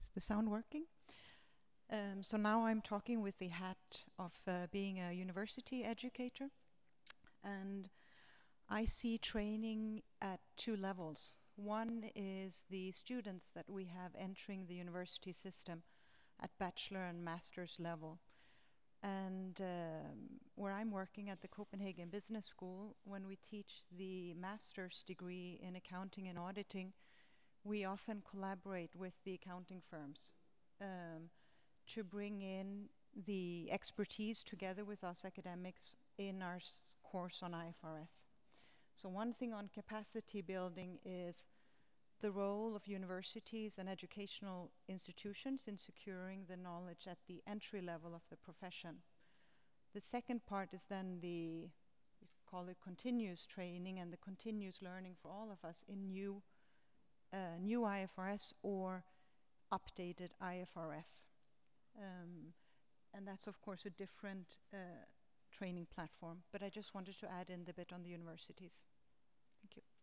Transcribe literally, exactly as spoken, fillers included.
Is the sound working? Um, so now I'm talking with the hat of uh, being a university educator, and I see training at two levels. One is the students that we have entering the university system at bachelor and master's level. And um, where I'm working at the Copenhagen Business School, when we teach the master's degree in accounting and auditing, we often collaborate with the accounting firms um, to bring in the expertise together with us academics in our s- course on I F R S. So one thing on capacity building is the role of universities and educational institutions in securing the knowledge at the entry level of the profession. The second part is then the, we call it continuous training and the continuous learning for all of us in new, uh, new I F R S or updated I F R S. Um, and that's of course a different uh, training platform, but I just wanted to add in the bit on the universities. Thank you.